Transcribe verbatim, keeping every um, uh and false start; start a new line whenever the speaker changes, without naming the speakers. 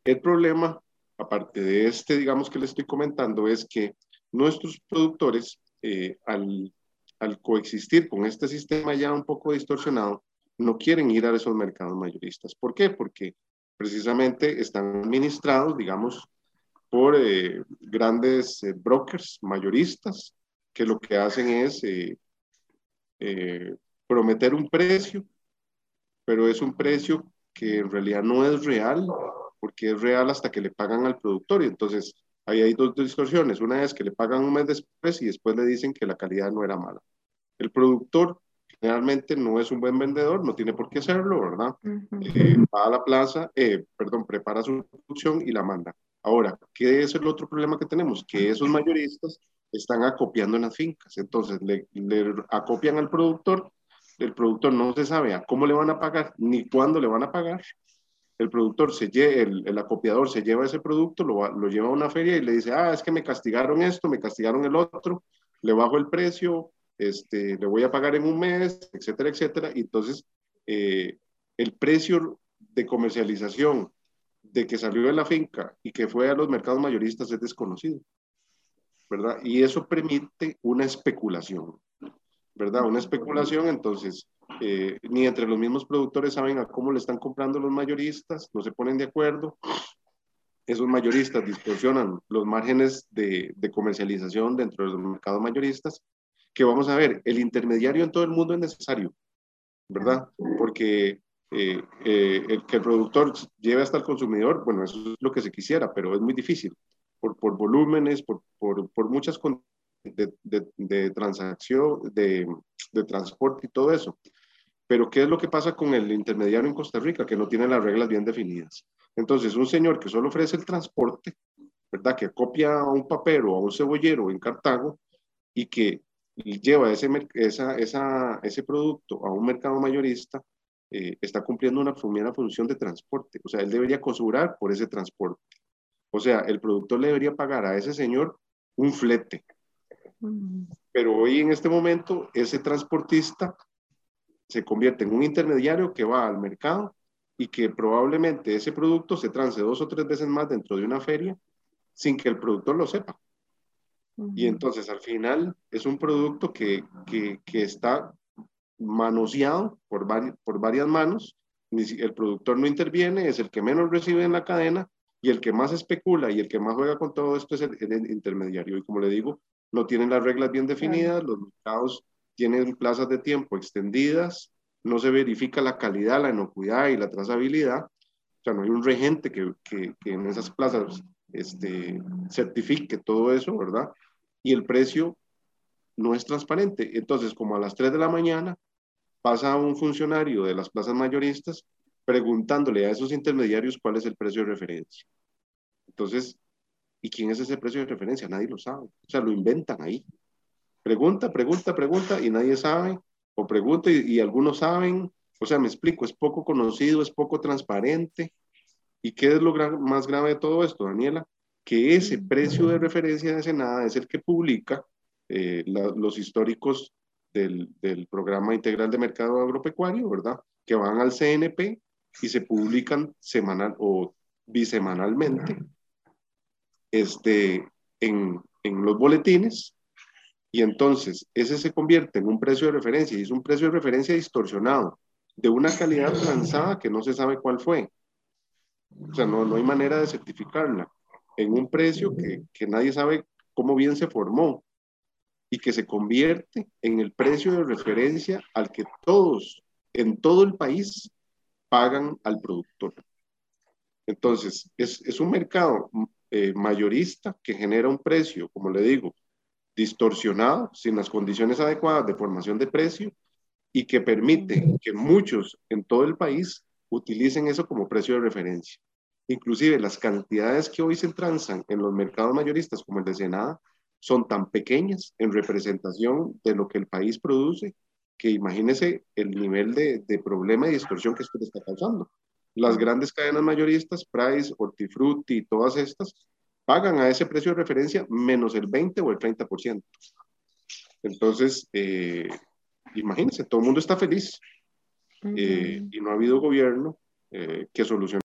El problema, aparte de este, digamos, que le estoy comentando, es que nuestros productores, eh, al, al coexistir con este sistema ya un poco distorsionado, no quieren ir a esos mercados mayoristas. ¿Por qué? Porque precisamente están administrados, digamos, por eh, grandes eh, brokers mayoristas, que lo que hacen es eh, eh, prometer un precio, pero es un precio que en realidad no es real, porque es real hasta que le pagan al productor. Y entonces ahí hay dos distorsiones. Una es que le pagan un mes después y después le dicen que la calidad no era mala. El productor generalmente no es un buen vendedor, no tiene por qué serlo, ¿verdad? Uh-huh. eh, va a la plaza, eh, perdón, prepara su producción y la manda. Ahora, ¿qué es el otro problema que tenemos? Que esos mayoristas están acopiando en las fincas. Entonces, le, le acopian al productor, el productor no se sabe a cómo le van a pagar ni cuándo le van a pagar. El productor, se lle el, el acopiador se lleva ese producto, lo, lo lleva a una feria y le dice, ah, es que me castigaron esto, me castigaron el otro, le bajo el precio, este, le voy a pagar en un mes, etcétera, etcétera. Y entonces, eh, el precio de comercialización de que salió de la finca y que fue a los mercados mayoristas es desconocido, ¿verdad? Y eso permite una especulación, ¿verdad? Una especulación, entonces, eh, ni entre los mismos productores saben a cómo le están comprando los mayoristas, no se ponen de acuerdo. Esos mayoristas distorsionan los márgenes de, de comercialización dentro de los mercados mayoristas, que vamos a ver, el intermediario en todo el mundo es necesario, ¿verdad? Porque eh, eh, el que el productor lleve hasta el consumidor, bueno, eso es lo que se quisiera, pero es muy difícil, por, por volúmenes, por, por, por muchas condiciones de, de, de transacción, de, de transporte y todo eso. Pero ¿qué es lo que pasa con el intermediario en Costa Rica? Que no tiene las reglas bien definidas. Entonces, un señor que solo ofrece el transporte, ¿verdad? Que copia a un papero o a un cebollero en Cartago y que lleva ese, esa, esa, ese producto a un mercado mayorista, eh, está cumpliendo una, una función de transporte. O sea, él debería cobrar por ese transporte. O sea, el productor le debería pagar a ese señor un flete. Pero hoy en este momento, ese transportista se convierte en un intermediario que va al mercado y que probablemente ese producto se trance dos o tres veces más dentro de una feria sin que el productor lo sepa. Uh-huh. Y entonces al final es un producto que, que, que está manoseado por, vari, por varias manos, el productor no interviene, es el que menos recibe en la cadena y el que más especula y el que más juega con todo esto es el, el intermediario. Y como le digo, no tienen las reglas bien definidas, uh-huh. Los mercados tienen plazas de tiempo extendidas, no se verifica la calidad, la inocuidad y la trazabilidad. O sea, no hay un regente que, que, que en esas plazas este, certifique todo eso, ¿verdad? Y el precio no es transparente. Entonces, como a las tres de la mañana, pasa un funcionario de las plazas mayoristas preguntándole a esos intermediarios cuál es el precio de referencia. Entonces, ¿y quién es ese precio de referencia? Nadie lo sabe. O sea, lo inventan ahí. Pregunta, pregunta, pregunta y nadie sabe. O pregunta y, y algunos saben. O sea, me explico, es poco conocido, es poco transparente. ¿Y qué es lo gra más grave de todo esto, Daniela? Que ese precio de referencia de Senada es el que publica eh, la, los históricos del, del Programa Integral de Mercado Agropecuario, ¿verdad? Que van al C N P y se publican semanal o bisemanalmente este, en, en los boletines. Y entonces ese se convierte en un precio de referencia y es un precio de referencia distorsionado, de una calidad transada que no se sabe cuál fue. O sea, no, no hay manera de certificarla en un precio que, que nadie sabe cómo bien se formó y que se convierte en el precio de referencia al que todos en todo el país pagan al productor. Entonces, es, es un mercado eh, mayorista que genera un precio, como le digo, distorsionado, sin las condiciones adecuadas de formación de precio y que permite que muchos en todo el país utilicen eso como precio de referencia. Inclusive las cantidades que hoy se transan en los mercados mayoristas como el de Senada son tan pequeñas en representación de lo que el país produce que imagínese el nivel de, de problema y distorsión que esto le está causando. Las grandes cadenas mayoristas, Price, Hortifruti y todas estas, pagan a ese precio de referencia menos el veinte o el treinta por ciento. Entonces, eh, imagínense, todo el mundo está feliz eh, uh-huh. y no ha habido gobierno eh, que solucione